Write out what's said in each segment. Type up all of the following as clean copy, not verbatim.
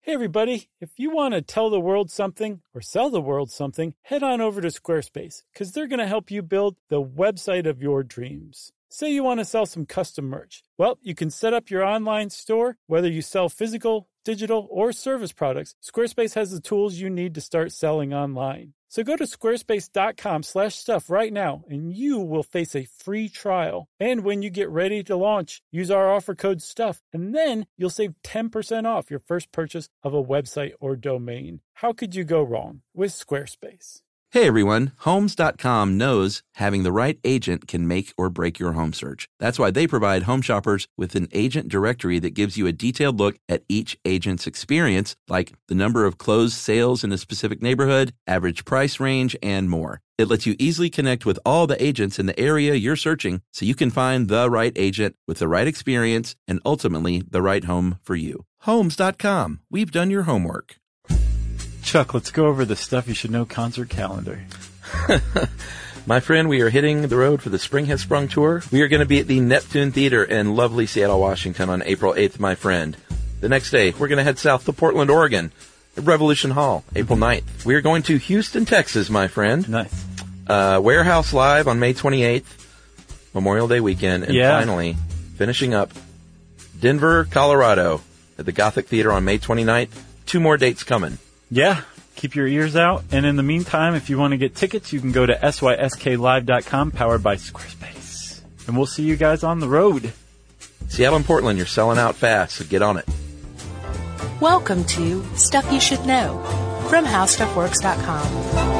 Hey everybody, if you want to tell the world something or sell the world something, head on over to Squarespace because they're going to help you build the website of your dreams. Say you want to sell some custom merch. Well, you can set up your online store, whether you sell physical, digital, or service products. Squarespace has the tools you need to start selling online. So go to squarespace.com/stuff right now and you will face a free trial. And when you get ready to launch, use our offer code STUFF and then you'll save 10% off your first purchase of a website or domain. How could you go wrong with Squarespace? Hey everyone, Homes.com knows having the right agent can make or break your home search. That's why they provide home shoppers with an agent directory that gives you a detailed look at each agent's experience, like the number of closed sales in a specific neighborhood, average price range, and more. It lets you easily connect with all the agents in the area you're searching so you can find the right agent with the right experience and ultimately the right home for you. Homes.com. We've done your homework. Chuck, let's go over the Stuff You Should Know concert calendar. My friend, we are hitting the road for the Spring Has Sprung tour. We are going to be at the Neptune Theater in lovely Seattle, Washington on April 8th, my friend. The next day, we're going to head south to Portland, Oregon at Revolution Hall, April 9th. We are going to Houston, Texas, my friend. Nice. Warehouse Live on May 28th, Memorial Day weekend. And finally, finishing up, Denver, Colorado at the Gothic Theater on May 29th. 2 more dates coming. Yeah, keep your ears out. And in the meantime, if you want to get tickets, you can go to sysklive.com, powered by Squarespace. And we'll see you guys on the road. Seattle and Portland, you're selling out fast, so get on it. Welcome to Stuff You Should Know from HowStuffWorks.com.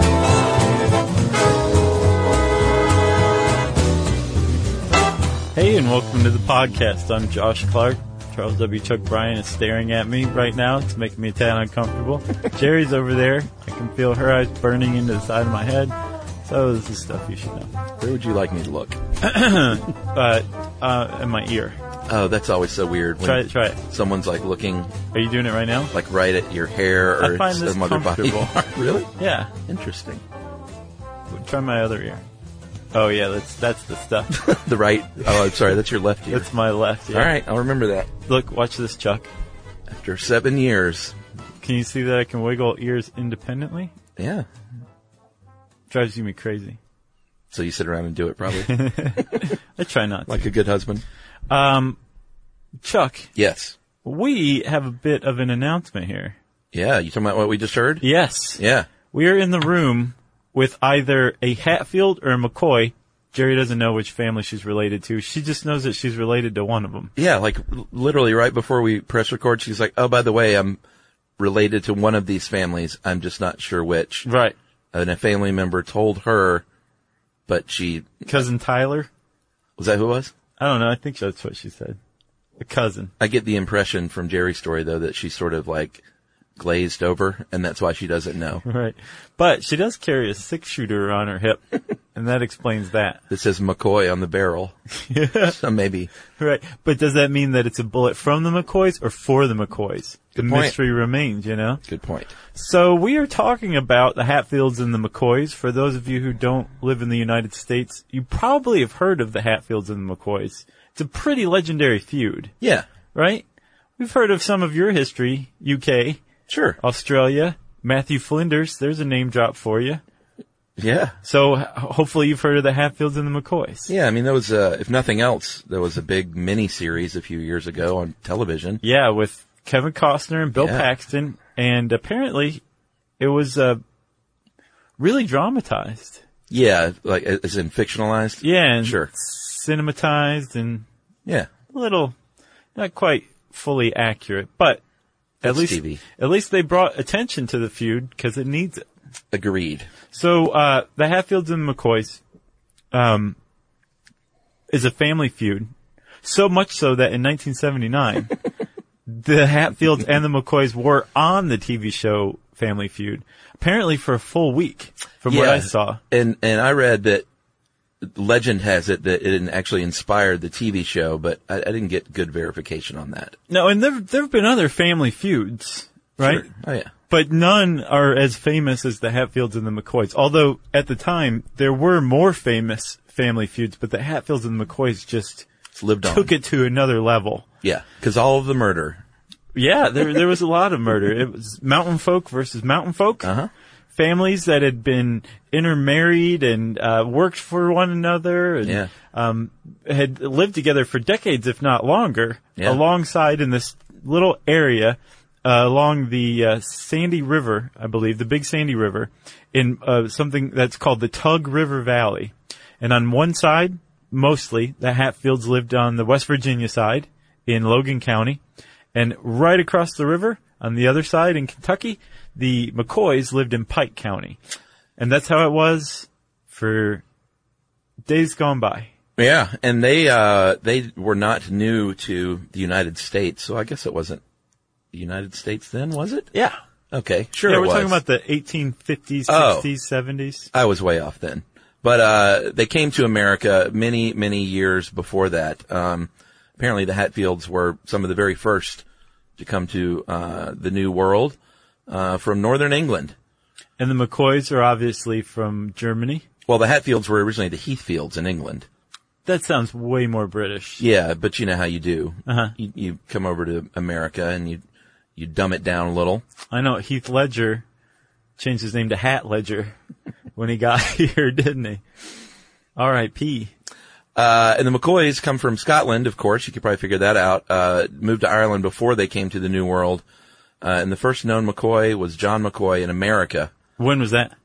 Hey, and welcome to the podcast. I'm Josh Clark. Charles W. Chuck Bryan is staring at me right now. It's making me a tad uncomfortable. Jerry's over there. I can feel her eyes burning into the side of my head. So this is Stuff You Should Know. Where would you like me to look? In my ear. Oh, that's always so weird. When Try it. Someone's like looking. Are you doing it right now? Like right at your hair or I find this some other body comfortable. part. Really? Yeah. Interesting. Try my other ear. Oh yeah, that's the stuff. The right. Oh, I'm sorry. That's your left ear. That's my left ear. All right, I'll remember that. Look, watch this, Chuck. After 7 years. Can you see that I can wiggle ears independently? Yeah. Drives me crazy. So you sit around and do it, probably. I try not to. Like a good husband. Chuck. Yes. We have a bit of an announcement here. Yeah, you talking about what we just heard? Yes. Yeah. We are in the room with either a Hatfield or a McCoy. Jerry doesn't know which family she's related to. She just knows that she's related to one of them. Yeah, like literally right before we press record, she's like, oh, by the way, I'm related to one of these families. I'm just not sure which. Right. And a family member told her, but she... Cousin Tyler? Was that who it was? I don't know. I think that's what she said. A cousin. I get the impression from Jerry's story, though, that she's sort of like glazed over, and that's why she doesn't know. Right. But she does carry a 6-shooter on her hip, and that explains that. That says McCoy on the barrel. Yeah. So maybe. Right. But does that mean that it's a bullet from the McCoys or for the McCoys? The mystery remains, you know? Good point. So we are talking about the Hatfields and the McCoys. For those of you who don't live in the United States, you probably have heard of the Hatfields and the McCoys. It's a pretty legendary feud. Yeah. Right? We've heard of some of your history, UK. Sure. Australia. Matthew Flinders, there's a name drop for you. Yeah. So hopefully you've heard of the Hatfields and the McCoys. Yeah, I mean, there was, if nothing else, there was a big mini-series a few years ago on television. Yeah, with Kevin Costner and Bill Paxton. And apparently it was really dramatized. Yeah, like as in fictionalized? Yeah, and sure. Cinematized and a little, not quite fully accurate, but at least they brought attention to the feud because it needs it. Agreed. So the Hatfields and McCoys is a family feud, so much so that in 1979 the Hatfields and the McCoys were on the TV show Family Feud, apparently for a full week, from what I saw. And I read that legend has it that it actually inspired the TV show, but I didn't get good verification on that. No, and there have been other family feuds, right? Sure. Oh, yeah. But none are as famous as the Hatfields and the McCoys. Although, at the time, there were more famous family feuds, but the Hatfields and the McCoys just lived on. Took it to another level. Yeah, because all of the murder Yeah, there was a lot of murder. It was mountain folk versus mountain folk. Uh-huh. Families that had been intermarried and worked for one another and had lived together for decades, if not longer, alongside in this little area along the Sandy River, I believe, the Big Sandy River, in something that's called the Tug River Valley. And on one side, mostly, the Hatfields lived on the West Virginia side in Logan County. And right across the river, on the other side in Kentucky, the McCoys lived in Pike County. And that's how it was for days gone by. Yeah, and they were not new to the United States, so I guess it wasn't the United States then, was it? Yeah. Okay, sure Yeah, it we're was. talking about the 1850s, 60s, 70s. I was way off then. But they came to America many, many years before that. Apparently the Hatfields were some of the very first to come to the New World from northern England. And the McCoys are obviously from Germany. Well, the Hatfields were originally the Heathfields in England. That sounds way more British. Yeah, but you know how you do. Uh-huh. You come over to America and you dumb it down a little. I know Heath Ledger changed his name to Hat Ledger when he got here, didn't he? R.I.P. And the McCoys come from Scotland, of course. You could probably figure that out. Moved to Ireland before they came to the New World. And the first known McCoy was John McCoy in America. When was that?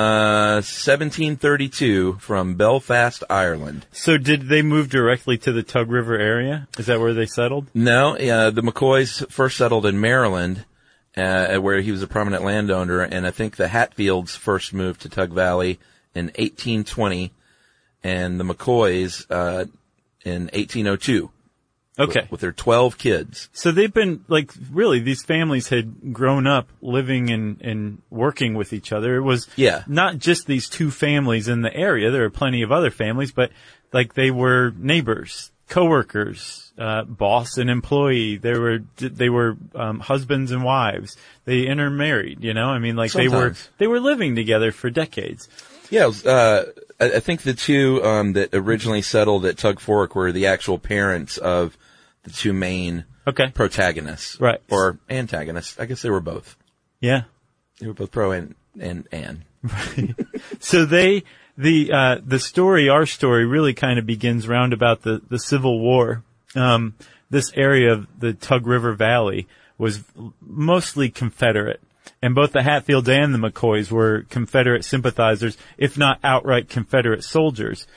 1732 from Belfast, Ireland. So did they move directly to the Tug River area? Is that where they settled? No, the McCoys first settled in Maryland, where he was a prominent landowner, and I think the Hatfields first moved to Tug Valley in 1820, and the McCoys in 1802. Okay. With their 12 kids. So they've been, like, really, these families had grown up living and working with each other. It was not just these two families in the area. There were plenty of other families, but, like, they were neighbors, coworkers, boss and employee. They were husbands and wives. They intermarried, you know? I mean, like, Sometimes. they were living together for decades. Yeah, it was, I think the two that originally settled at Tug Fork were the actual parents of the two main protagonists. Right. Or antagonists. I guess they were both. Yeah. They were both pro and Anne. Right. So the story, our story, really kind of begins round about the Civil War. This area of the Tug River Valley was mostly Confederate. And both the Hatfields and the McCoys were Confederate sympathizers, if not outright Confederate soldiers.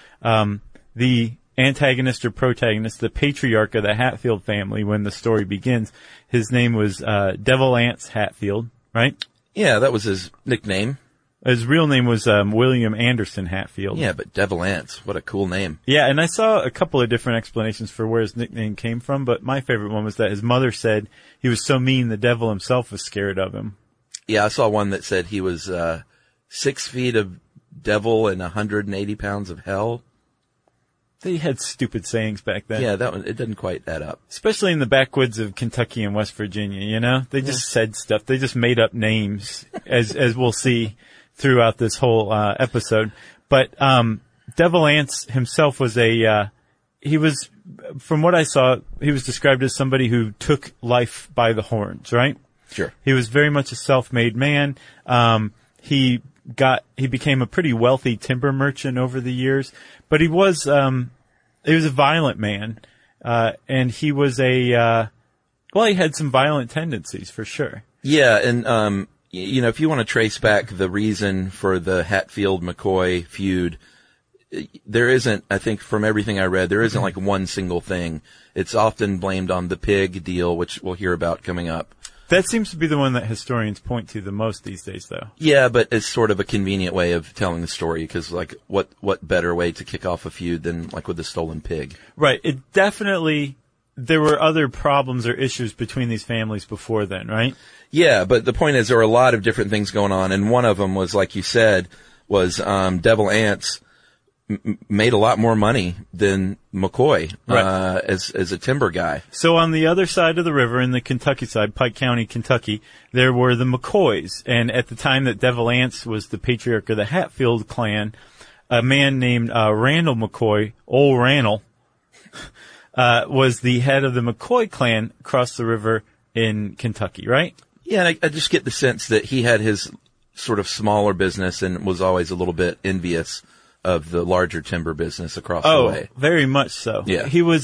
The antagonist or protagonist, the patriarch of the Hatfield family, when the story begins, his name was Devil Anse Hatfield, right? Yeah, that was his nickname. His real name was William Anderson Hatfield. Yeah, but Devil Anse, what a cool name. Yeah, and I saw a couple of different explanations for where his nickname came from, but my favorite one was that his mother said he was so mean the devil himself was scared of him. Yeah, I saw one that said he was 6 feet of devil and 180 pounds of hell. They had stupid sayings back then. Yeah, that one, it didn't quite add up. Especially in the backwoods of Kentucky and West Virginia, you know? They just said stuff. They just made up names, as we'll see throughout this whole episode. But Devil Anse himself was he was, from what I saw, he was described as somebody who took life by the horns, right? Sure. He was very much a self-made man. He became a pretty wealthy timber merchant over the years, but he was a violent man, and he was he had some violent tendencies for sure. Yeah, and you know, if you want to trace back the reason for the Hatfield-McCoy feud, there isn't, I think from everything I read, there isn't like one single thing. It's often blamed on the pig deal, which we'll hear about coming up. That seems to be the one that historians point to the most these days, though. Yeah, but it's sort of a convenient way of telling the story, because like, what better way to kick off a feud than like with the stolen pig? Right. It definitely, there were other problems or issues between these families before then, right? Yeah, but the point is there were a lot of different things going on, and one of them was, like you said, was Devil Anse made a lot more money than McCoy, right, as a timber guy. So on the other side of the river, in the Kentucky side, Pike County, Kentucky, there were the McCoys. And at the time that Devil Anse was the patriarch of the Hatfield clan, a man named Randall McCoy, Old Randall, was the head of the McCoy clan across the river in Kentucky, right? Yeah, and I just get the sense that he had his sort of smaller business and was always a little bit envious of the larger timber business across the way. Oh, very much so. Yeah. He was,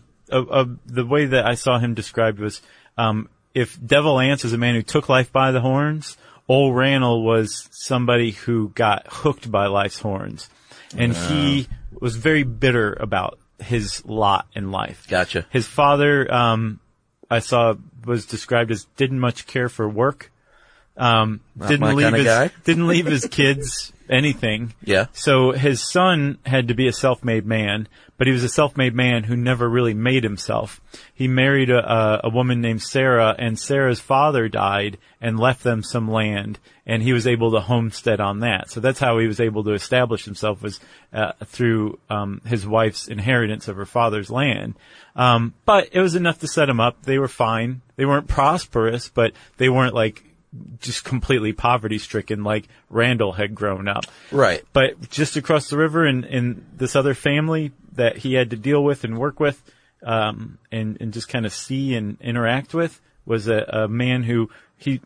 the way that I saw him described was, if Devil Anse was a man who took life by the horns, Ole Randall was somebody who got hooked by life's horns. And he was very bitter about his lot in life. Gotcha. His father, I saw was described as didn't much care for work. my kind of guy. Didn't leave his kids anything. Yeah. So his son had to be a self-made man, but he was a self-made man who never really made himself. He married a woman named Sarah, and Sarah's father died and left them some land, and he was able to homestead on that. So that's how he was able to establish himself, was through his wife's inheritance of her father's land. But it was enough to set him up. They were fine. They weren't prosperous, but they weren't like just completely poverty-stricken like Randall had grown up. Right. But just across the river in this other family that he had to deal with and work with, and just kind of see and interact with, was a man who he,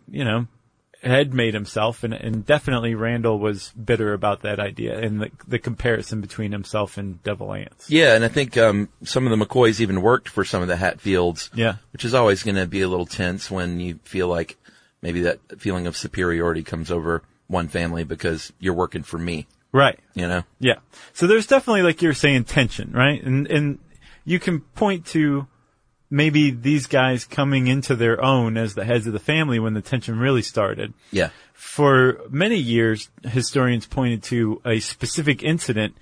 had made himself, and definitely Randall was bitter about that idea and the comparison between himself and Devil Anse. Yeah, and I think some of the McCoys even worked for some of the Hatfields. Yeah. Which is always going to be a little tense when you feel like maybe that feeling of superiority comes over one family because you're working for me. Right. Yeah. So there's definitely, like you're saying, tension, right? And you can point to maybe these guys coming into their own as the heads of the family when the tension really started. Yeah. For many years, historians pointed to a specific incident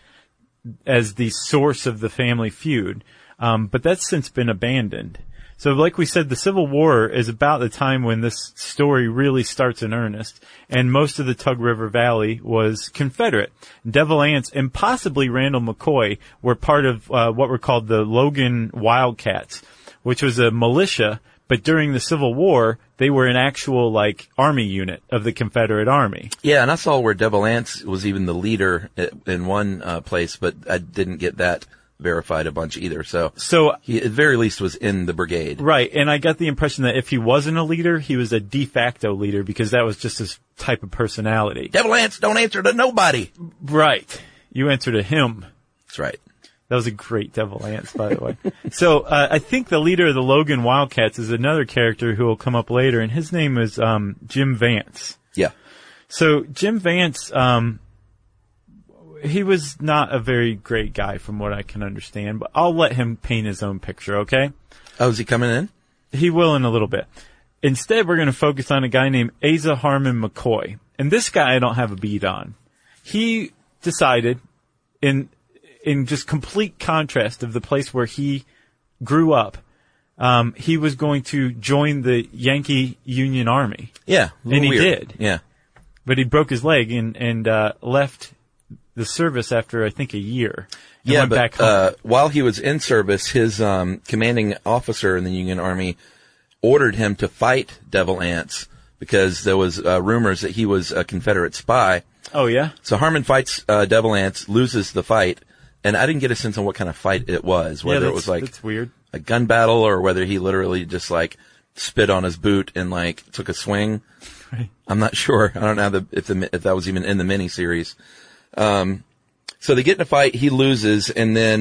as the source of the family feud, but that's since been abandoned. So like we said, the Civil War is about the time when this story really starts in earnest, and most of the Tug River Valley was Confederate. Devil Anse and possibly Randall McCoy were part of what were called the Logan Wildcats, which was a militia, but during the Civil War, they were an actual, army unit of the Confederate Army. Yeah, and I saw where Devil Anse was even the leader in one place, but I didn't get that verified a bunch either. So he at the very least was in the brigade. Right, and I got the impression that if he wasn't a leader, he was a de facto leader because that was just his type of personality. Devil Anse don't answer to nobody. Right. You answer to him. That's right. That was a great Devil Anse, by the way. So I think the leader of the Logan Wildcats is another character who will come up later, and his name is Jim Vance. Yeah. So Jim Vance, he was not a very great guy from what I can understand, but I'll let him paint his own picture, okay? Oh, is he coming in? He will in a little bit. Instead, we're going to focus on a guy named Asa Harmon McCoy. And this guy I don't have a beat on. He decided, in just complete contrast of the place where he grew up, he was going to join the Yankee Union Army. Yeah. And he weird. did. Yeah. But he broke his leg and left the service after, I think, a year. And Yeah, went but back home. while he was in service, his commanding officer in the Union Army ordered him to fight Devil Anse because there was rumors that he was a Confederate spy. Oh, yeah? So Harmon fights Devil Anse, loses the fight, and I didn't get a sense on what kind of fight it was, whether it was that's weird. a gun battle or whether he literally just spit on his boot and took a swing. Right. I'm not sure. I don't know if that was even in the miniseries. So they get in a fight, he loses, and then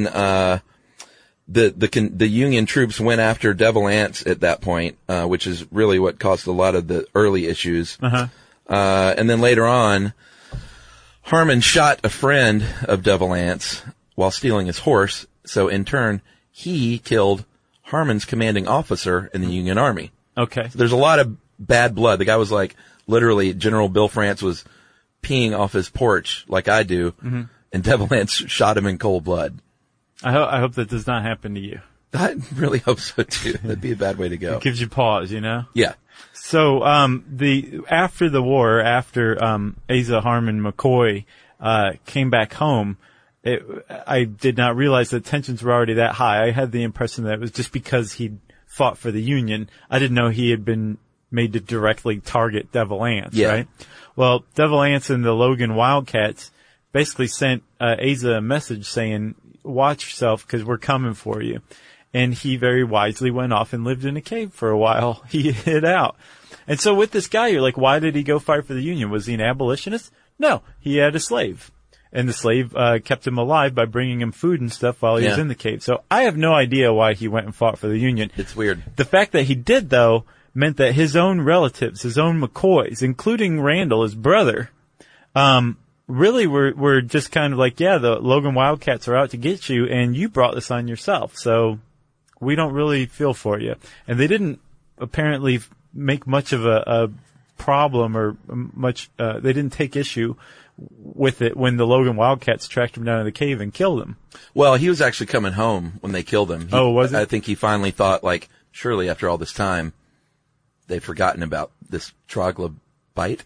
the Union troops went after Devil Anse at that point, which is really what caused a lot of the early issues. Uh-huh. And then later on, Harmon shot a friend of Devil Anse while stealing his horse, so in turn, he killed Harmon's commanding officer in the Union Army. Okay. So there's a lot of bad blood. The guy was literally, General Bill France was peeing off his porch like I do, and Devil Anse shot him in cold blood. I hope that does not happen to you. I really hope so too. That'd be a bad way to go. It gives you pause, Yeah. So, after the war, after, Asa Harmon McCoy, came back home, I did not realize that tensions were already that high. I had the impression that it was just because he'd fought for the Union. I didn't know he had been made to directly target Devil Anse, right? Well, Devil Anse and the Logan Wildcats basically sent Asa a message saying, watch yourself because we're coming for you. and he very wisely went off and lived in a cave for a while. He hid out. And so with this guy, you're like, why did he go fight for the Union? Was he an abolitionist? No, he had a slave. And the slave kept him alive by bringing him food and stuff while he was in the cave. So I have no idea why he went and fought for the Union. It's weird. The fact that he did, though, meant that his own relatives, his own McCoys, including Randall, his brother, really were just kind of like, yeah, the Logan Wildcats are out to get you, and you brought this on yourself. So we don't really feel for you. And they didn't apparently make much of a problem or much, they didn't take issue with it when the Logan Wildcats tracked him down in the cave and killed him. Well, he was actually coming home when they killed him. Was it? I think he finally thought, like, surely after all this time, they've forgotten about this troglodyte.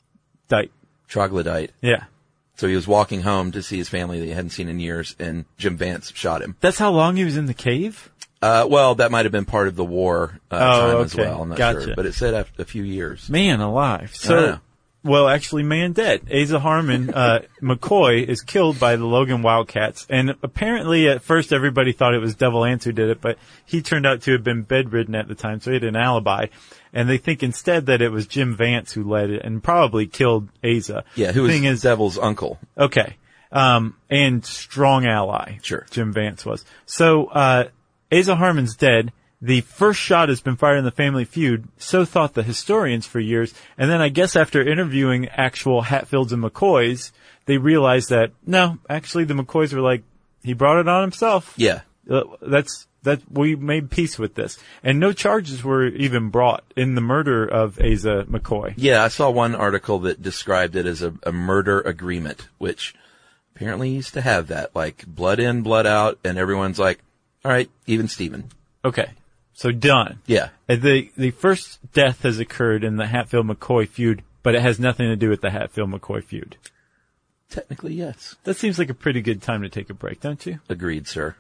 Troglodyte. Yeah. So he was walking home to see his family that he hadn't seen in years, and Jim Vance shot him. That's how long he was in the cave? Well, that might have been part of the war time as well. I'm not Gotcha. sure. But it said after a few years. Man alive. So, well, actually, man dead. Asa Harmon McCoy is killed by the Logan Wildcats. And apparently, at first, everybody thought it was Devil Anse who did it, but he turned out to have been bedridden at the time, so he had an alibi. And they think instead that it was Jim Vance who led it and probably killed Asa. Yeah, who was Devil's uncle. Okay. And strong ally. Sure. Jim Vance was. So, Asa Harmon's dead. The first shot has been fired in the Family Feud. So thought the historians for years. And then I guess after interviewing actual Hatfields and McCoys, they realized that, no, actually the McCoys were like, he brought it on himself. Yeah. We made peace with this. And no charges were even brought in the murder of Asa McCoy. Yeah, I saw one article that described it as a murder agreement, which apparently used to have that, like blood in, blood out, and everyone's like, all right, even Steven. Okay. So done. Yeah. The first death has occurred in the Hatfield-McCoy feud, but it has nothing to do with the Hatfield-McCoy feud. Technically, yes. That seems like a pretty good time to take a break, don't you? Agreed, sir.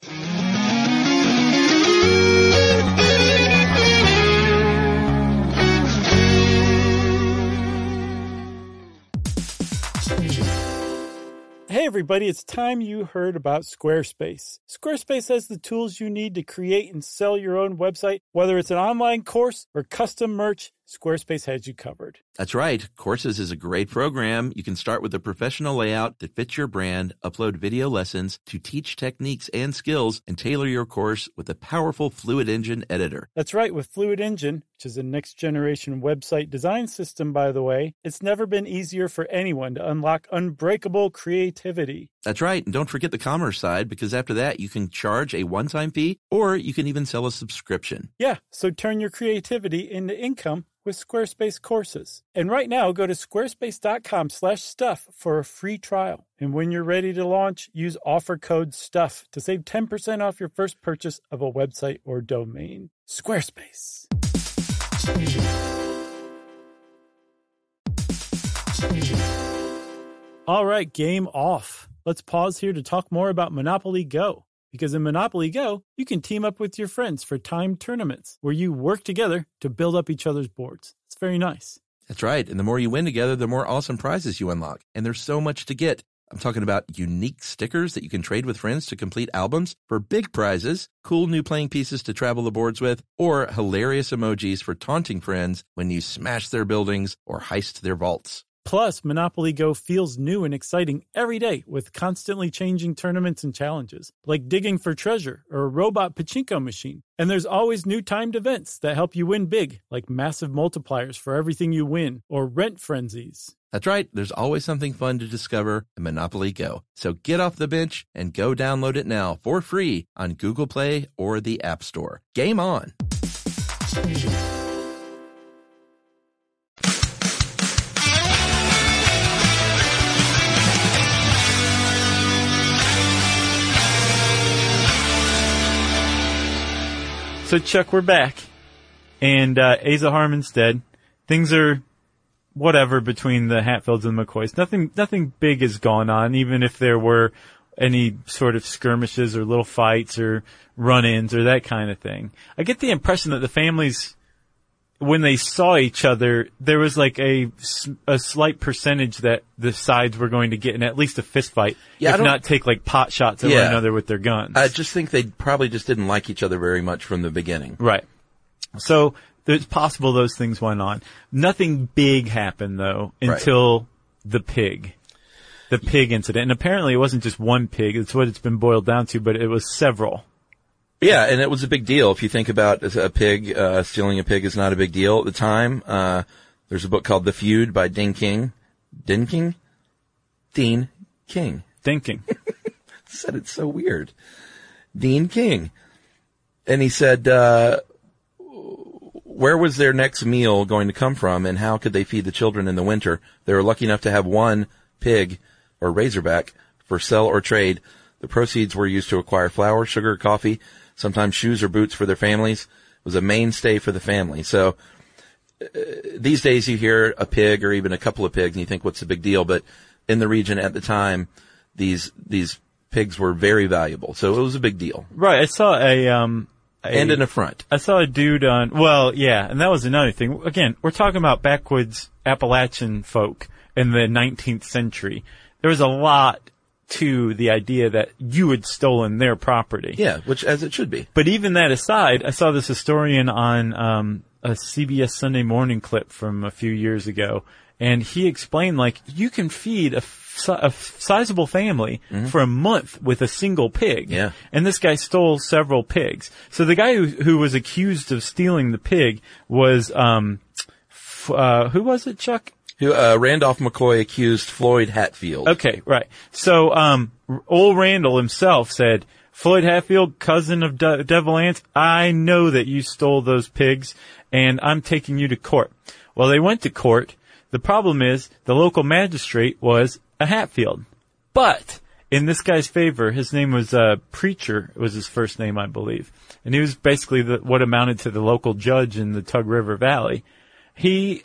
Hey everybody, it's time you heard about Squarespace. Squarespace has the tools you need to create and sell your own website. Whether it's an online course or custom merch, Squarespace has you covered. That's right. Courses is a great program. You can start with a professional layout that fits your brand, upload video lessons to teach techniques and skills, and tailor your course with a powerful Fluid Engine editor. That's right. With Fluid Engine, which is a next-generation website design system, by the way, it's never been easier for anyone to unlock unbreakable creativity. That's right. And don't forget the commerce side, because after that, you can charge a one-time fee, or you can even sell a subscription. Yeah, so turn your creativity into income with Squarespace courses. And right now, go to squarespace.com/stuff for a free trial. And when you're ready to launch, use offer code STUFF to save 10% off your first purchase of a website or domain. Squarespace. All right, game off. Let's pause here to talk more about Monopoly Go. Because in Monopoly Go, you can team up with your friends for timed tournaments where you work together to build up each other's boards. It's very nice. That's right. And the more you win together, the more awesome prizes you unlock. And there's so much to get. I'm talking about unique stickers that you can trade with friends to complete albums for big prizes, cool new playing pieces to travel the boards with, or hilarious emojis for taunting friends when you smash their buildings or heist their vaults. Plus, Monopoly Go feels new and exciting every day with constantly changing tournaments and challenges, like digging for treasure or a robot pachinko machine. And there's always new timed events that help you win big, like massive multipliers for everything you win or rent frenzies. That's right. There's always something fun to discover in Monopoly Go. So get off the bench and go download it now for free on Google Play or the App Store. Game on! So, Chuck, we're back, and Asa Harmon's dead. Things are whatever between the Hatfields and the McCoys. Nothing big has gone on, even if there were any sort of skirmishes or little fights or run-ins or that kind of thing. I get the impression that the families when they saw each other, there was like a slight percentage that the sides were going to get in at least a fist fight, if not take like pot shots at one another with their guns. I just think they probably just didn't like each other very much from the beginning. Right. So it's possible those things went on. Nothing big happened though until the pig incident. And apparently it wasn't just one pig. It's what it's been boiled down to, but it was several. Yeah, and it was a big deal. If you think about a pig, stealing a pig is not a big deal at the time. There's a book called The Feud by Dean King. Dean King. Said it's so weird. Dean King. And he said, where was their next meal going to come from, and how could they feed the children in the winter? They were lucky enough to have one pig or razorback for sell or trade. The proceeds were used to acquire flour, sugar, coffee, sometimes shoes or boots for their families. It was a mainstay for the family. So these days you hear a pig or even a couple of pigs and you think, what's the big deal? But in the region at the time, these pigs were very valuable. So it was a big deal. Right. I saw and an affront. I saw a dude and that was another thing. Again, we're talking about backwoods Appalachian folk in the 19th century. There was a lot to the idea that you had stolen their property. Yeah, which as it should be. But even that aside, I saw this historian on a CBS Sunday Morning clip from a few years ago, and he explained, like, you can feed a sizable family for a month with a single pig. Yeah. And this guy stole several pigs. So the guy who was accused of stealing the pig was, who was it, Chuck? Randolph McCoy accused Floyd Hatfield. Okay, right. So, old Randall himself said, Floyd Hatfield, cousin of Devil Anse, I know that you stole those pigs, and I'm taking you to court. Well, they went to court. The problem is, the local magistrate was a Hatfield. But, in this guy's favor, his name was, Preacher, was his first name, I believe. And he was basically what amounted to the local judge in the Tug River Valley. He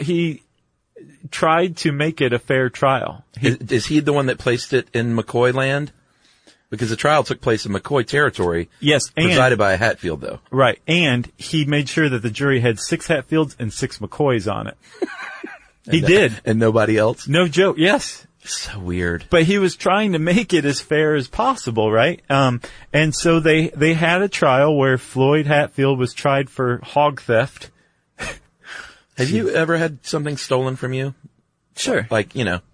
tried to make it a fair trial. Is he the one that placed it in McCoy land? Because the trial took place in McCoy territory. Yes. Presided by a Hatfield, though. Right. And he made sure that the jury had 6 Hatfields and 6 McCoys on it. He did. And nobody else? No joke. Yes. So weird. But he was trying to make it as fair as possible, right? And so they had a trial where Floyd Hatfield was tried for hog theft. Have you ever had something stolen from you? Sure. Like,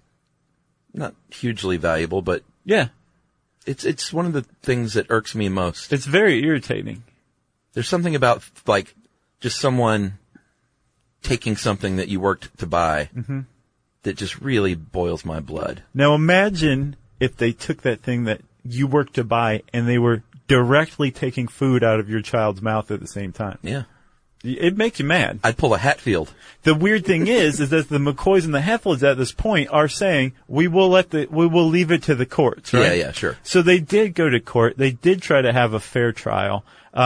not hugely valuable, but yeah, it's one of the things that irks me most. It's very irritating. There's something about, like, just someone taking something that you worked to buy that just really boils my blood. Now imagine if they took that thing that you worked to buy and they were directly taking food out of your child's mouth at the same time. Yeah. It'd make you mad. I'd pull a Hatfield. The weird thing is that the McCoys and the Hatfields at this point are saying, we will leave it to the courts, right? Yeah, sure. So they did go to court. They did try to have a fair trial.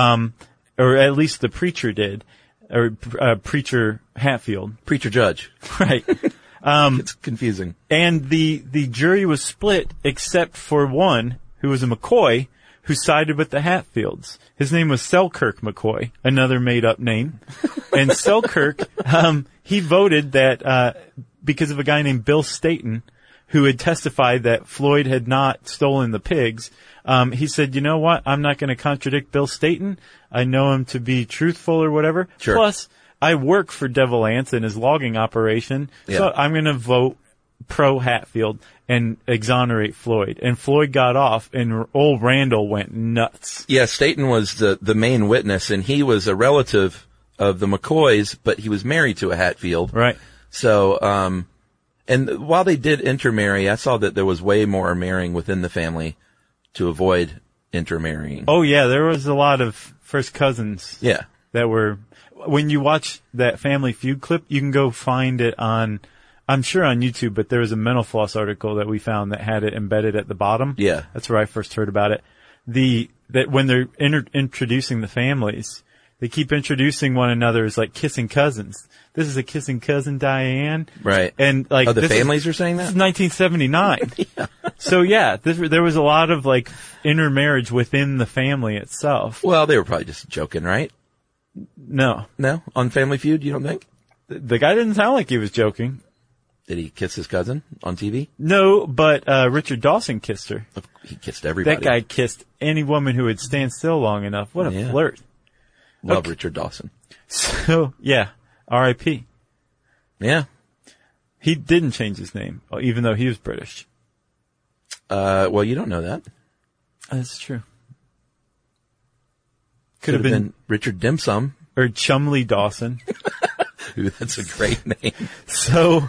Or at least the preacher did. Or, Preacher Hatfield. Preacher Judge. Right. It's confusing. And the jury was split except for one who was a McCoy who sided with the Hatfields. His name was Selkirk McCoy, another made-up name. And Selkirk, he voted that because of a guy named Bill Staton, who had testified that Floyd had not stolen the pigs, he said, you know what, I'm not going to contradict Bill Staton. I know him to be truthful or whatever. Sure. Plus, I work for Devil Anse and his logging operation, so I'm going to vote pro-Hatfield and exonerate Floyd. And Floyd got off, and old Randall went nuts. Yeah, Staton was the main witness, and he was a relative of the McCoys, but he was married to a Hatfield. Right. So, and while they did intermarry, I saw that there was way more marrying within the family to avoid intermarrying. Oh, yeah, there was a lot of first cousins. Yeah. That were, when you watch that Family Feud clip, you can go find it on, I'm sure on YouTube, but there was a Mental Floss article that we found that had it embedded at the bottom. Yeah. That's where I first heard about it. That when they're introducing the families, they keep introducing one another as like kissing cousins. This is a kissing cousin, Diane. Right. And like, the families are saying that? This is 1979. Yeah. So yeah, there was a lot of like intermarriage within the family itself. Well, they were probably just joking, right? No. No? On Family Feud, you don't think? The guy didn't sound like he was joking. Did he kiss his cousin on TV? No, but Richard Dawson kissed her. He kissed everybody. That guy kissed any woman who would stand still long enough. What a flirt. Love Richard Dawson. So, yeah, R.I.P. Yeah. He didn't change his name, even though he was British. Well, you don't know that. That's true. Could have been Richard Dimsum. Or Chumley Dawson. Ooh, that's a great name. So,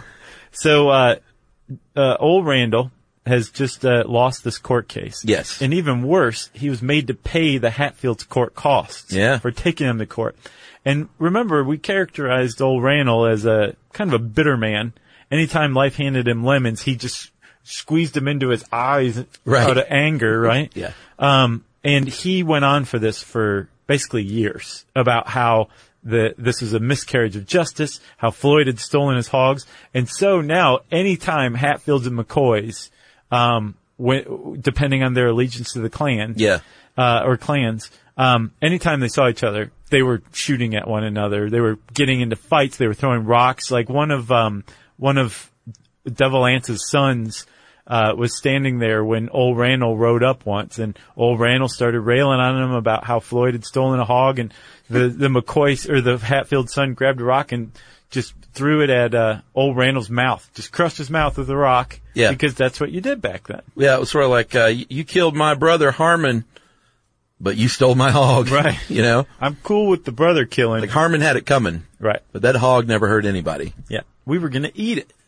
old Randall has just lost this court case. Yes. And even worse, he was made to pay the Hatfields' court costs for taking him to court. And remember, we characterized old Randall as a kind of a bitter man. Anytime life handed him lemons, he just squeezed them into his eyes out of anger, right? Yeah. And he went on for this for basically years about how this is a miscarriage of justice, how Floyd had stolen his hogs. And so now, anytime Hatfields and McCoys, depending on their allegiance to the Klan, or clans, anytime they saw each other, they were shooting at one another. They were getting into fights. They were throwing rocks. Like one of Devil Ance's sons, was standing there when old Randall rode up once, and old Randall started railing on him about how Floyd had stolen a hog, and the McCoy, or the Hatfield son, grabbed a rock and just threw it at, old Randall's mouth. Just crushed his mouth with a rock. Yeah. Because that's what you did back then. Yeah, it was sort of like, you killed my brother Harmon, but you stole my hog. Right. You know? I'm cool with the brother killing. Like Harmon had it coming. Right. But that hog never hurt anybody. Yeah. We were gonna eat it.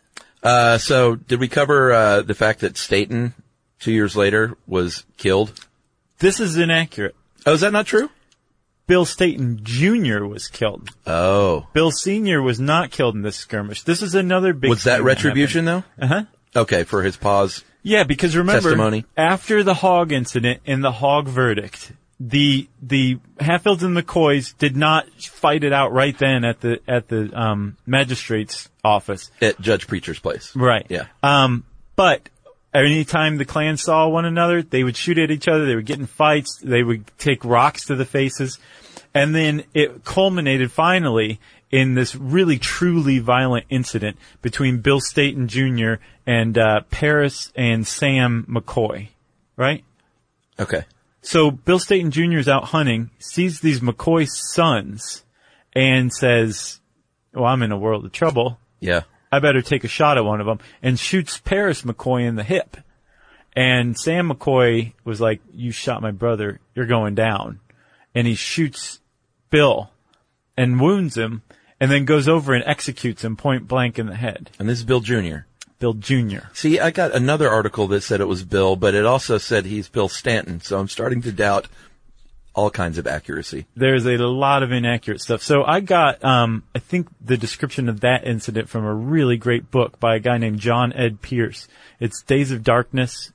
So did we cover, the fact that Staten 2 years later was killed? This is inaccurate. Oh, is that not true? Bill Staten Jr. was killed. Oh. Bill Sr. was not killed in this skirmish. This is another big Was that retribution though? Uh-huh. Okay, for his pause. Yeah, because remember, testimony. After the hog incident and the hog verdict, the Hatfields and McCoys did not fight it out right then at the magistrate's office. At Judge Preacher's place. Right. Yeah. But anytime the Klan saw one another, they would shoot at each other, they would get in fights, they would take rocks to the faces, and then it culminated finally in this really truly violent incident between Bill Staten Jr. and Paris and Sam McCoy. Right? Okay. So Bill Staten Jr. is out hunting, sees these McCoy sons, and says, well, I'm in a world of trouble. Yeah. I better take a shot at one of them, and shoots Paris McCoy in the hip. And Sam McCoy was like, you shot my brother, you're going down. And he shoots Bill and wounds him, and then goes over and executes him point blank in the head. And this is Bill Jr. Bill Jr. See, I got another article that said it was Bill, but it also said he's Bill Stanton, so I'm starting to doubt all kinds of accuracy. There's a lot of inaccurate stuff. So I got, I think the description of that incident from a really great book by a guy named John Ed Pierce. It's Days of Darkness,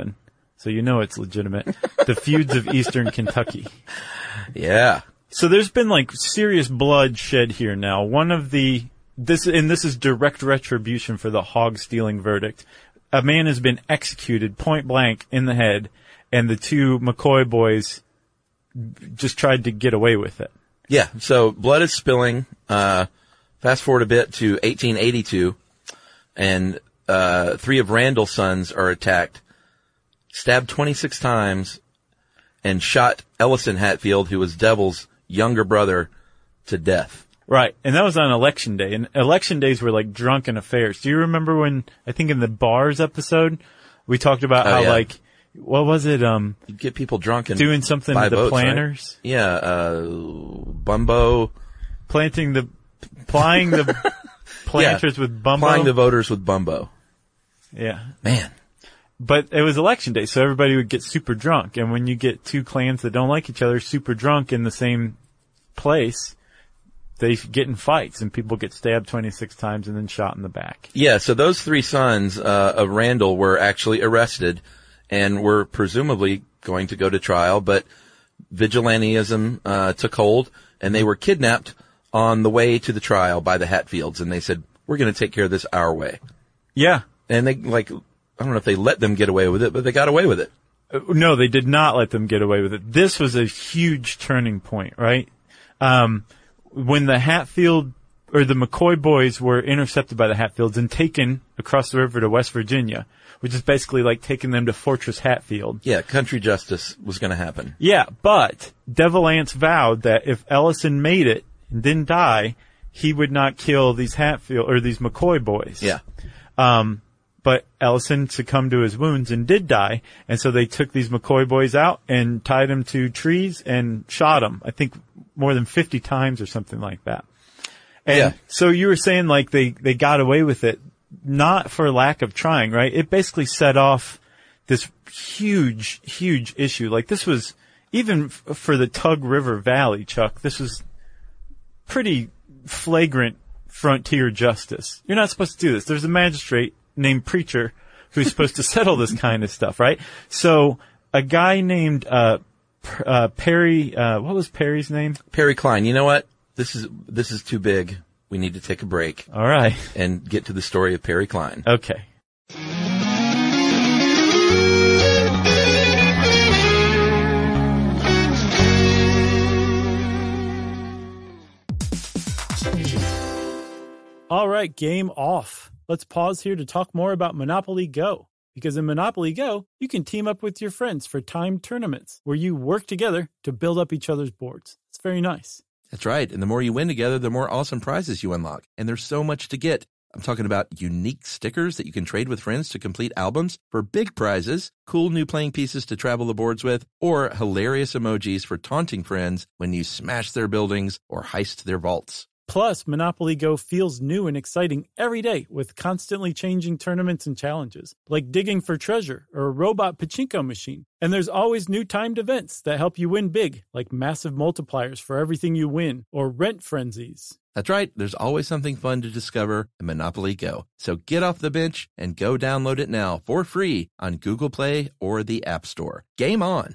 so you know it's legitimate. The Feuds of Eastern Kentucky. Yeah. So there's been like serious blood shed here now. This is direct retribution for the hog stealing verdict. A man has been executed point blank in the head, and the two McCoy boys just tried to get away with it. Yeah. So blood is spilling. Fast forward a bit to 1882, and 3 of Randall's sons are attacked, stabbed 26 times, and shot Ellison Hatfield, who was Devil's younger brother, to death. Right. And that was on election day. And election days were like drunken affairs. Do you remember when, I think in the bars episode, we talked about what was it? You get people drunk and doing something to the votes, planters. Right? Yeah. Bumbo. Plying the planters with Bumbo. Plying the voters with Bumbo. Yeah. Man. But it was election day, so everybody would get super drunk. And when you get two clans that don't like each other super drunk in the same place, they get in fights, and people get stabbed 26 times and then shot in the back. Yeah, so those 3 sons of Randall were actually arrested and were presumably going to go to trial, but vigilantism took hold, and they were kidnapped on the way to the trial by the Hatfields, and they said, we're going to take care of this our way. Yeah. And they, I don't know if they let them get away with it, but they got away with it. No, they did not let them get away with it. This was a huge turning point, right? when the Hatfield or the McCoy boys were intercepted by the Hatfields and taken across the river to West Virginia, which is basically like taking them to Fortress Hatfield. Yeah, country justice was going to happen. Yeah, but Devil Anse vowed that if Ellison made it and didn't die, he would not kill these Hatfield or these McCoy boys. Yeah. But Ellison succumbed to his wounds and did die, and so they took these McCoy boys out and tied them to trees and shot them, I think more than 50 times or something like that. And so you were saying like they got away with it, not for lack of trying, right? It basically set off this huge, huge issue. Like this was, even for the Tug River Valley, Chuck, this was pretty flagrant frontier justice. You're not supposed to do this. There's a magistrate named Preacher who's supposed to settle this kind of stuff, right? So a guy named Perry, what was Perry's name? Perry Klein. You know what? This is too big. We need to take a break. All right. And get to the story of Perry Klein. Okay. All right, game off. Let's pause here to talk more about Monopoly Go. Because in Monopoly Go, you can team up with your friends for timed tournaments where you work together to build up each other's boards. It's very nice. That's right. And the more you win together, the more awesome prizes you unlock. And there's so much to get. I'm talking about unique stickers that you can trade with friends to complete albums for big prizes, cool new playing pieces to travel the boards with, or hilarious emojis for taunting friends when you smash their buildings or heist their vaults. Plus, Monopoly Go feels new and exciting every day with constantly changing tournaments and challenges, like digging for treasure or a robot pachinko machine. And there's always new timed events that help you win big, like massive multipliers for everything you win or rent frenzies. That's right. There's always something fun to discover in Monopoly Go. So get off the bench and go download it now for free on Google Play or the App Store. Game on!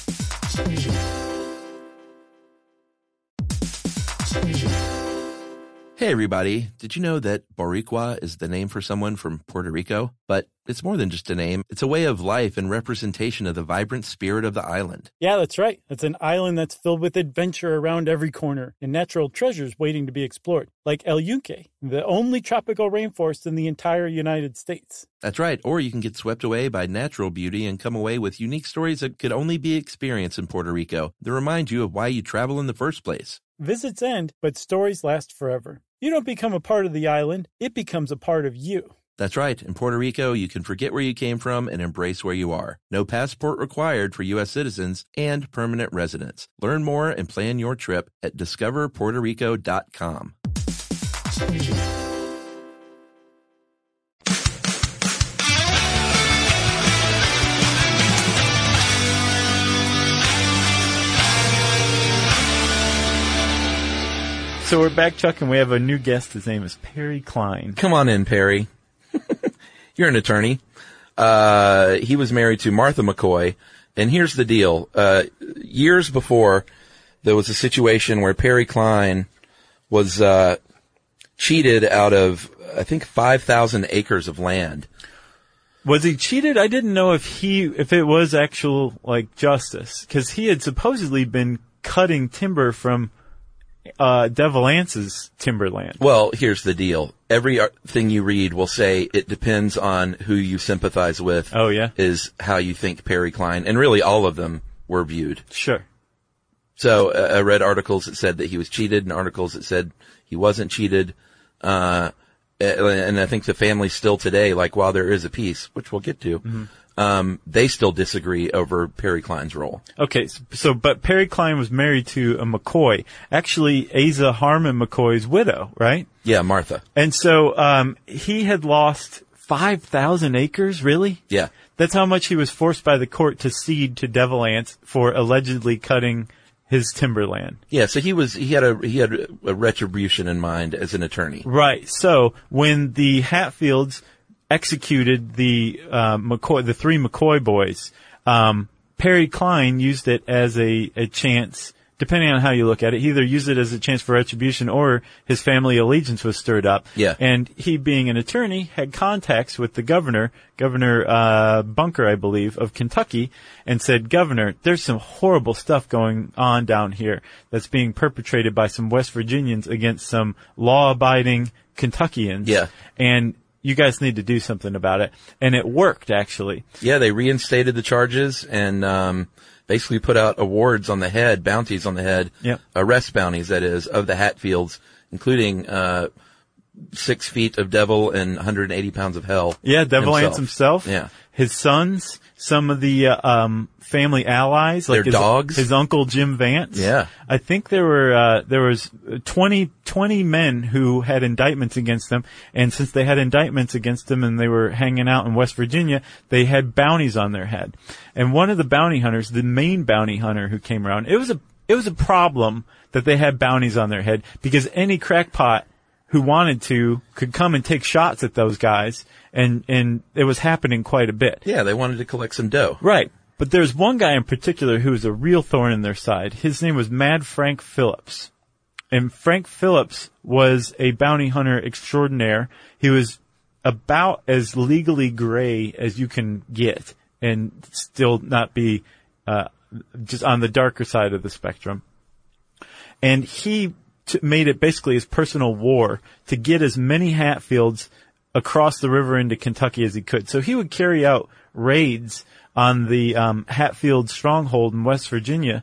Hey everybody, did you know that Boricua is the name for someone from Puerto Rico? But it's more than just a name. It's a way of life and representation of the vibrant spirit of the island. Yeah, that's right. It's an island that's filled with adventure around every corner and natural treasures waiting to be explored, like El Yunque, the only tropical rainforest in the entire United States. That's right. Or you can get swept away by natural beauty and come away with unique stories that could only be experienced in Puerto Rico that remind you of why you travel in the first place. Visits end, but stories last forever. You don't become a part of the island, it becomes a part of you. That's right. In Puerto Rico, you can forget where you came from and embrace where you are. No passport required for U.S. citizens and permanent residents. Learn more and plan your trip at discoverpuertorico.com. So we're back, Chuck, and we have a new guest. His name is Perry Klein. Come on in, Perry. You're an attorney. He was married to Martha McCoy, and here's the deal. Years before, there was a situation where Perry Klein was cheated out of, I think, 5,000 acres of land. Was he cheated? I didn't know if it was actual, like, justice, because he had supposedly been cutting timber from Devil Anse's timberland. Well, here's the deal. Everything you read will say it depends on who you sympathize with. Oh, yeah? Is how you think Perry Klein, and really all of them were viewed. Sure. So I read articles that said that he was cheated and articles that said he wasn't cheated. And I think the family still today, like while there is a peace, which we'll get to, they still disagree over Perry Klein's role. Okay, but Perry Klein was married to a McCoy. Actually, Asa Harmon McCoy's widow, right? Yeah, Martha. And so, he had lost 5,000 acres, really? Yeah. That's how much he was forced by the court to cede to Devil Anse for allegedly cutting his timberland. Yeah, so he had a retribution in mind as an attorney. Right. So, when the Hatfields executed the three McCoy boys, Perry Klein used it as a chance depending on how you look at it, he either used it as a chance for retribution or his family allegiance was stirred up. Yeah. And he, being an attorney, had contacts with the Governor Bunker, I believe, of Kentucky, and said, Governor, there's some horrible stuff going on down here that's being perpetrated by some West Virginians against some law-abiding Kentuckians. Yeah. And you guys need to do something about it. And it worked, actually. Yeah, they reinstated the charges and basically put out awards on the head, bounties on the head, Yep. arrest bounties, that is, of the Hatfields, including 6 feet of devil and 180 pounds of hell. Yeah, Devil Ants himself. Yeah. His sons, some of the family allies, like Their dogs. his uncle Jim Vance. Yeah. I think there was 20 men who had indictments against them, and since they had indictments against them and they were hanging out in West Virginia, they had bounties on their head. And one of the bounty hunters, the main bounty hunter who came around, it was a problem that they had bounties on their head, because any crackpot who wanted to could come and take shots at those guys, and it was happening quite a bit. Yeah, they wanted to collect some dough. Right. But there's one guy in particular who was a real thorn in their side. His name was Mad Frank Phillips. And Frank Phillips was a bounty hunter extraordinaire. He was about as legally gray as you can get and still not be just on the darker side of the spectrum. And he made it basically his personal war to get as many Hatfields across the river into Kentucky as he could. So he would carry out raids on the Hatfield stronghold in West Virginia,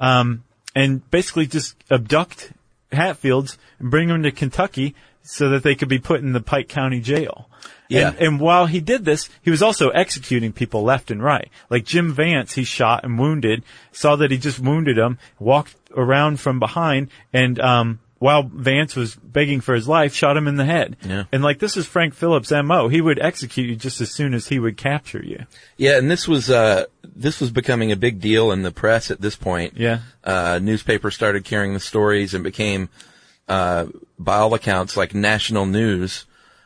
and basically just abduct Hatfields and bring them to Kentucky so that they could be put in the Pike County Jail. Yeah. And while he did this, he was also executing people left and right. Like Jim Vance, he shot and wounded, saw that he just wounded him, walked around from behind, and while Vance was begging for his life, shot him in the head. Yeah. And like, this is Frank Phillips' MO. He would execute you just as soon as he would capture you. Yeah, and this was becoming a big deal in the press at this point. Yeah. Newspapers started carrying the stories and became, by all accounts, like national news,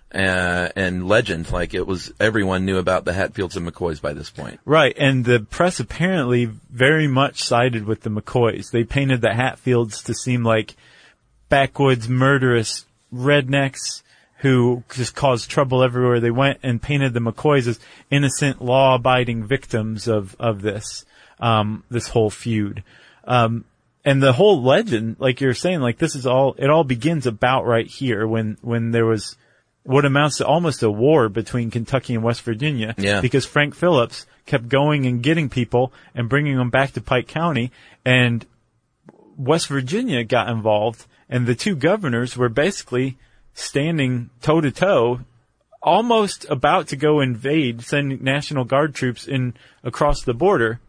and legend. Like, it was, everyone knew about the Hatfields and McCoys by this point. Right, and the press apparently very much sided with the McCoys. They painted the Hatfields to seem like backwoods, murderous rednecks who just caused trouble everywhere they went, and painted the McCoys as innocent, law-abiding victims of this whole feud. And the whole legend, like you're saying, like, it all begins about right here when there was what amounts to almost a war between Kentucky and West Virginia. Yeah. Because Frank Phillips kept going and getting people and bringing them back to Pike County, and West Virginia got involved, and the two governors were basically standing toe-to-toe, almost about to go invade, send National Guard troops in across the border.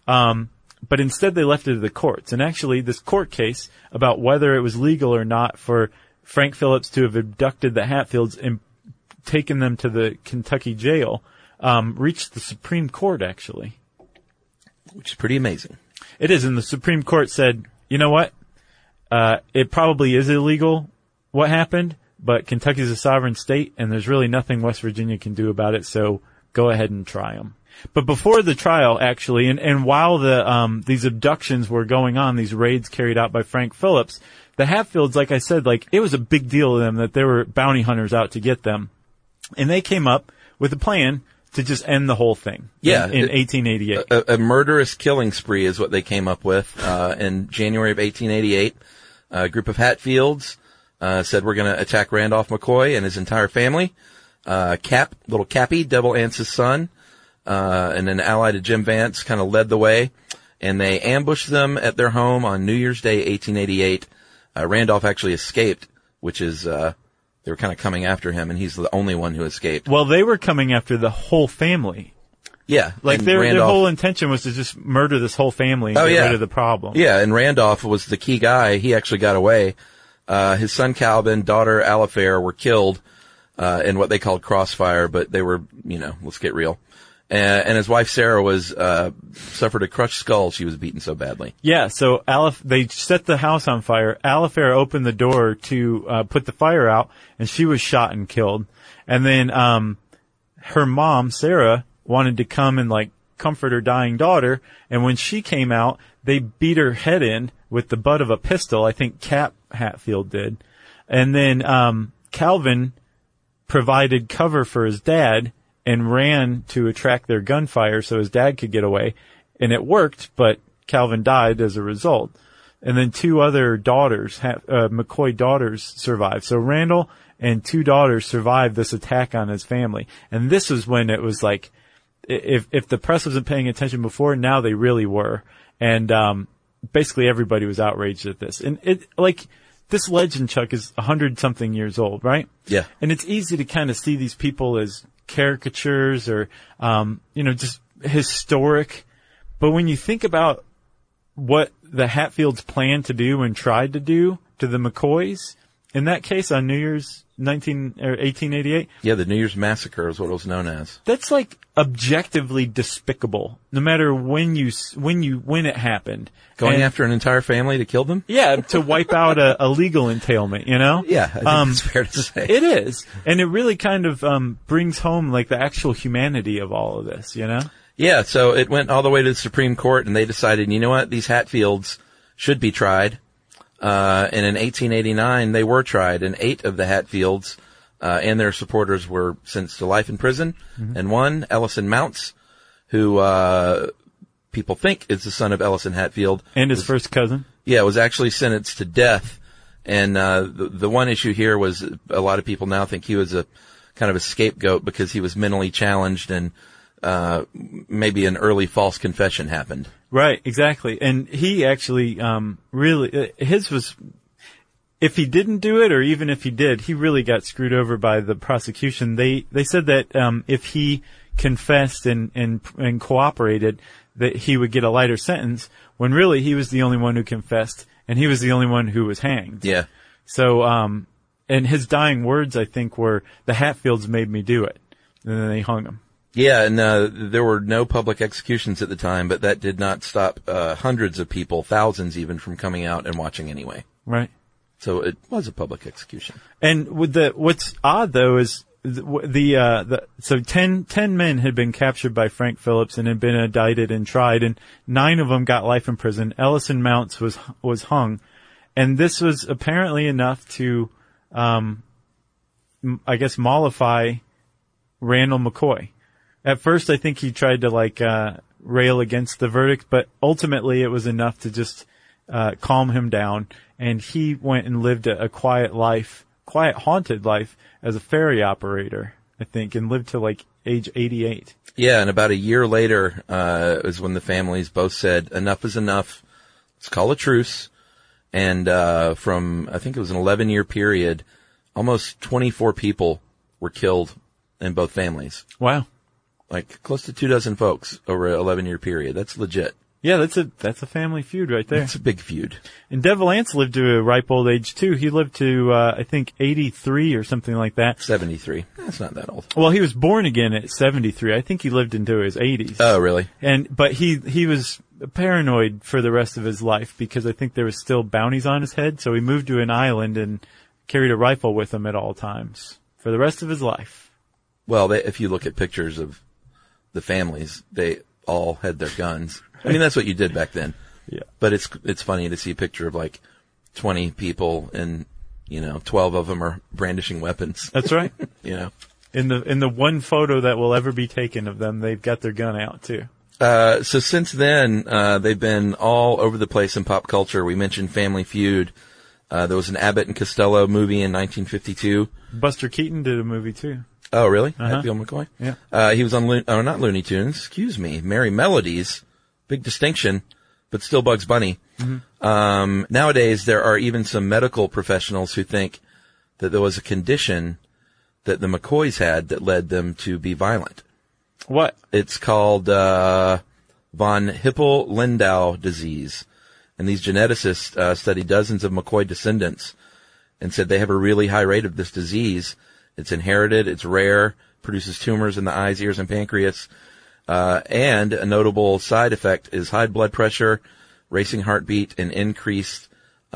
But instead they left it to the courts. And actually, this court case about whether it was legal or not for Frank Phillips to have abducted the Hatfields and taken them to the Kentucky jail reached the Supreme Court, actually. Which is pretty amazing. It is, and the Supreme Court said, you know what? It probably is illegal what happened, but Kentucky's a sovereign state, and there's really nothing West Virginia can do about it, so go ahead and try them. But before the trial, actually, and while these abductions were going on, these raids carried out by Frank Phillips, the Hatfields, like I said, like, it was a big deal to them that there were bounty hunters out to get them. And they came up with a plan to just end the whole thing. Yeah. In 1888. A murderous killing spree is what they came up with, in January of 1888. A group of Hatfields, said we're gonna attack Randolph McCoy and his entire family. Little Cappy, Devil Ance's son, and an ally to Jim Vance kind of led the way, and they ambushed them at their home on New Year's Day, 1888. Randolph actually escaped, which is, they were kind of coming after him, and he's the only one who escaped. Well, they were coming after the whole family. Yeah. Like, their whole intention was to just murder this whole family and get rid of the problem. Yeah, and Randolph was the key guy. He actually got away. His son Calvin, daughter Alifair were killed, in what they called crossfire, but they were, let's get real. And his wife Sarah suffered a crushed skull. She was beaten so badly. Yeah, so they set the house on fire. Alifair opened the door to put the fire out, and she was shot and killed. And then her mom, Sarah, wanted to come and, like, comfort her dying daughter, and when she came out, they beat her head in with the butt of a pistol. I think Cap Hatfield did. And then Calvin provided cover for his dad and ran to attract their gunfire so his dad could get away. And it worked, but Calvin died as a result. And then two other daughters, McCoy daughters, survived. So Randall and two daughters survived this attack on his family. And this was when it was like, if the press wasn't paying attention before, now they really were. And basically everybody was outraged at this. And this legend, Chuck, is 100-something years old, right? Yeah. And it's easy to kind of see these people as caricatures or, just historic. But when you think about what the Hatfields planned to do and tried to do to the McCoys, in that case on New Year's 1888. Yeah, the New Year's Massacre is what it was known as. That's like objectively despicable, no matter when it happened. Going after an entire family to kill them? Yeah, to wipe out a legal entailment, you know? Yeah, I think it's fair to say. It is. And it really kind of brings home like the actual humanity of all of this, you know? Yeah, so it went all the way to the Supreme Court, and they decided, you know what, these Hatfields should be tried. And in 1889, they were tried, and 8 of the Hatfields and their supporters were sentenced to life in prison. Mm-hmm. And one, Ellison Mounts, who people think is the son of Ellison Hatfield. And his first cousin. Yeah, was actually sentenced to death. And the one issue here was a lot of people now think he was a kind of a scapegoat because he was mentally challenged and maybe an early false confession happened. Right, exactly. And he actually, his was, if he didn't do it or even if he did, he really got screwed over by the prosecution. They said that, if he confessed and cooperated, that he would get a lighter sentence when really he was the only one who confessed and he was the only one who was hanged. Yeah. So, and his dying words, I think, were, the Hatfields made me do it. And then they hung him. Yeah, and there were no public executions at the time, but that did not stop hundreds of people, thousands even, from coming out and watching anyway. Right. So it was a public execution. And with what's odd though is so 10 men had been captured by Frank Phillips and had been indicted and tried, and 9 of them got life in prison. Ellison Mounts was hung, and this was apparently enough to, I guess, mollify Randall McCoy. At first, I think he tried to rail against the verdict, but ultimately it was enough to just calm him down, and he went and lived a quiet haunted life as a ferry operator, I think, and lived to age 88. Yeah, and about a year later is when the families both said, enough is enough. Let's call a truce. And from, I think it was an 11-year period, almost 24 people were killed in both families. Wow. Close to 24 folks over an 11-year period. That's legit. Yeah, that's a family feud right there. It's a big feud. And Devil Anse lived to a ripe old age too. He lived to, I think 83 or something like that. 73. That's not that old. Well, he was born again at 73. I think he lived into his 80s. Oh, really? But he was paranoid for the rest of his life because I think there was still bounties on his head. So he moved to an island and carried a rifle with him at all times for the rest of his life. Well, if you look at pictures of the families, they all had their guns. I mean, that's what you did back then. Yeah. But it's funny to see a picture of 20 people and, 12 of them are brandishing weapons. That's right. In the one photo that will ever be taken of them, they've got their gun out too. So since then, they've been all over the place in pop culture. We mentioned Family Feud. There was an Abbott and Costello movie in 1952. Buster Keaton did a movie too. Oh, really? Uh-huh. Hatfield McCoy? Yeah. He was on, not Looney Tunes, excuse me, Merry Melodies. Big distinction, but still Bugs Bunny. Mm-hmm. Nowadays, there are even some medical professionals who think that there was a condition that the McCoys had that led them to be violent. What? It's called von Hippel-Lindau disease. And these geneticists studied dozens of McCoy descendants and said they have a really high rate of this disease. It's inherited, it's rare, produces tumors in the eyes, ears, and pancreas. And a notable side effect is high blood pressure, racing heartbeat, and increased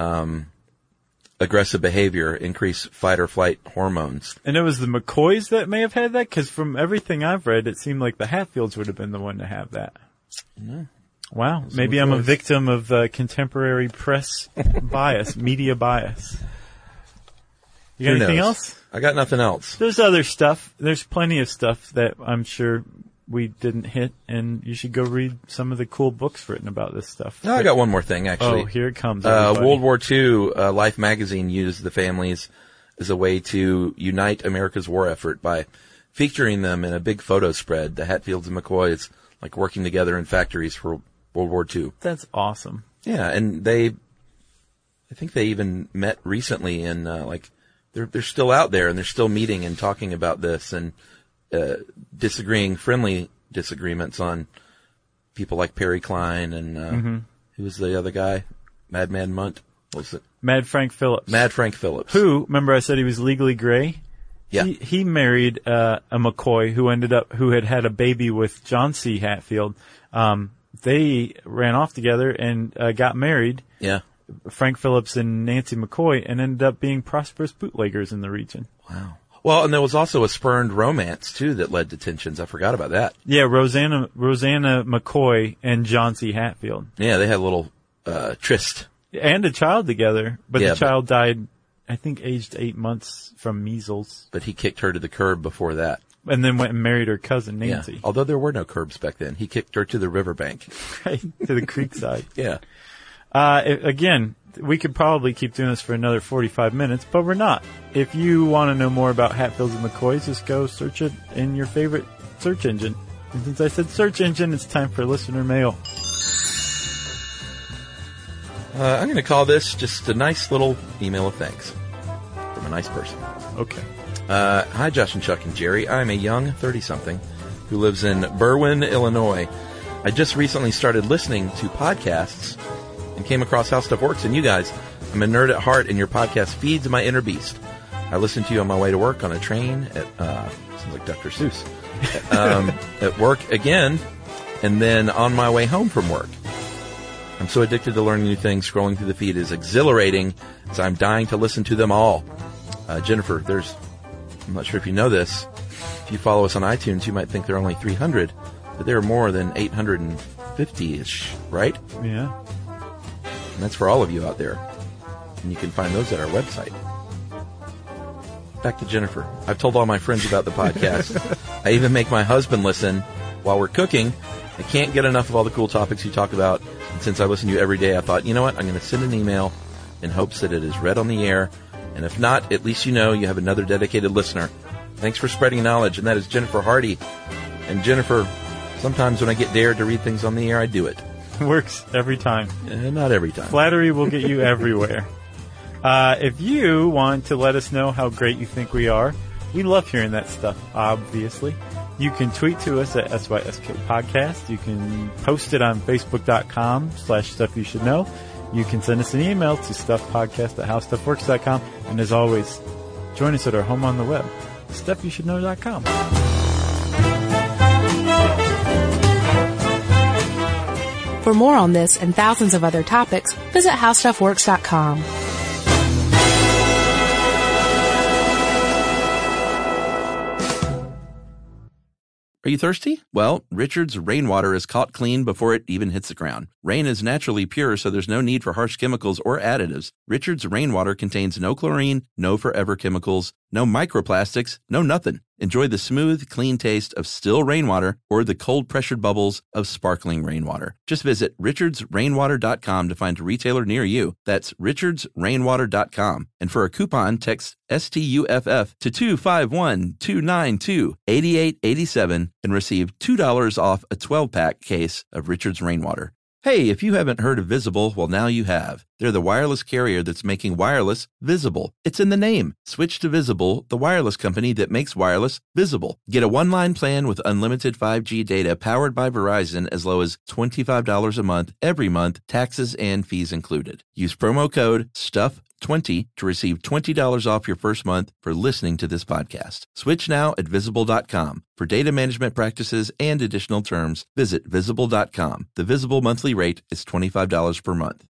aggressive behavior, increased fight or flight hormones. And it was the McCoys that may have had that? Because from everything I've read, it seemed like the Hatfields would have been the one to have that. No. Wow. Maybe I'm a victim of contemporary press bias, media bias. You got anything else? I got nothing else. There's other stuff. There's plenty of stuff that I'm sure we didn't hit, and you should go read some of the cool books written about this stuff. No, I got one more thing, actually. Oh, here it comes. World War II, Life magazine used the families as a way to unite America's war effort by featuring them in a big photo spread. The Hatfields and McCoys, like working together in factories for World War II. That's awesome. Yeah, and I think they even met recently in, they're still out there and they're still meeting and talking about this and, friendly disagreements on people like Perry Klein and, who was the other guy? Madman Munt? What was it? Mad Frank Phillips. Mad Frank Phillips. Who, remember I said he was legally gray? Yeah. He married, a McCoy who had a baby with John C. Hatfield. They ran off together and, got married. Yeah. Frank Phillips and Nancy McCoy, and ended up being prosperous bootleggers in the region. Wow. Well, and there was also a spurned romance, too, that led to tensions. I forgot about that. Yeah, Rosanna McCoy and John C. Hatfield. Yeah, they had a little tryst. And a child together, but the child died, I think, aged 8 months from measles. But he kicked her to the curb before that. And then went and married her cousin, Nancy. Yeah. Although there were no curbs back then. He kicked her to the riverbank. Right, to the creek side. Yeah. Again, we could probably keep doing this for another 45 minutes, but we're not. If you want to know more about Hatfields and McCoys, just go search it in your favorite search engine. And since I said search engine, it's time for listener mail. I'm going to call this just a nice little email of thanks from a nice person. Okay. Hi, Josh and Chuck and Jerry. I'm a young 30-something who lives in Berwyn, Illinois. I just recently started listening to podcasts and came across How Stuff Works and you guys. I'm a nerd at heart, and your podcast feeds my inner beast. I listen to you on my way to work, on a train, at sounds like Dr. Seuss, at work again, and then on my way home from work. I'm so addicted to learning new things. Scrolling through the feed is exhilarating, as I'm dying to listen to them all. Jennifer, I'm not sure if you know this. If you follow us on iTunes, you might think there are only 300, but there are more than 850-ish, right? Yeah. And that's for all of you out there. And you can find those at our website. Back to Jennifer. I've told all my friends about the podcast. I even make my husband listen while we're cooking. I can't get enough of all the cool topics you talk about. And since I listen to you every day, I thought, you know what? I'm going to send an email in hopes that it is read on the air. And if not, at least you know you have another dedicated listener. Thanks for spreading knowledge. And that is Jennifer Hardy. And Jennifer, sometimes when I get dared to read things on the air, I do it. Works every time. Not every time. Flattery will get you everywhere. If you want to let us know how great you think we are, we love hearing that stuff, obviously. You can tweet to us at SYSK Podcast. You can post it on Facebook.com/StuffYouShouldKnow. You can send us an email to StuffPodcast@HowStuffWorks.com. And as always, join us at our home on the web, StuffYouShouldKnow.com. For more on this and thousands of other topics, visit HowStuffWorks.com. Are you thirsty? Well, Richard's rainwater is caught clean before it even hits the ground. Rain is naturally pure, so there's no need for harsh chemicals or additives. Richard's rainwater contains no chlorine, no forever chemicals, no microplastics, no nothing. Enjoy the smooth, clean taste of still rainwater or the cold-pressured bubbles of sparkling rainwater. Just visit richardsrainwater.com to find a retailer near you. That's richardsrainwater.com. And for a coupon, text STUFF to 251-292-8887 and receive $2 off a 12-pack case of Richard's Rainwater. Hey, if you haven't heard of Visible, well, now you have. They're the wireless carrier that's making wireless visible. It's in the name. Switch to Visible, the wireless company that makes wireless visible. Get a one-line plan with unlimited 5G data powered by Verizon as low as $25 a month, every month, taxes and fees included. Use promo code STUFF20 to receive $20 off your first month for listening to this podcast. Switch now at Visible.com. For data management practices and additional terms, visit Visible.com. The Visible monthly rate is $25 per month.